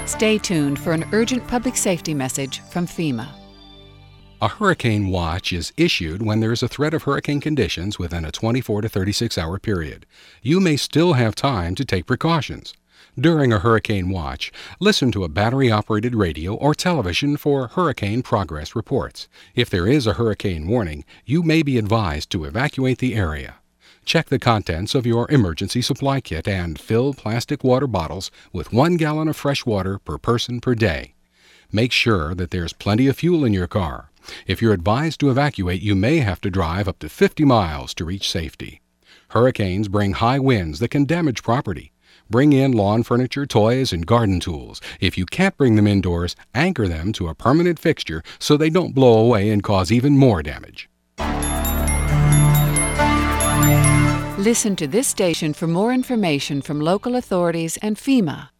Stay tuned for an urgent public safety message from FEMA. A hurricane watch is issued when there is a threat of hurricane conditions within a 24 to 36-hour period. You may still have time to take precautions. During a hurricane watch, listen to a battery-operated radio or television for hurricane progress reports. If there is a hurricane warning, you may be advised to evacuate the area. Check the contents of your emergency supply kit and fill plastic water bottles with 1 gallon of fresh water per person per day. Make sure that there's plenty of fuel in your car. If you're advised to evacuate, you may have to drive up to 50 miles to reach safety. Hurricanes bring high winds that can damage property. Bring in lawn furniture, toys, and garden tools. If you can't bring them indoors, anchor them to a permanent fixture so they don't blow away and cause even more damage. Listen to this station for more information from local authorities and FEMA.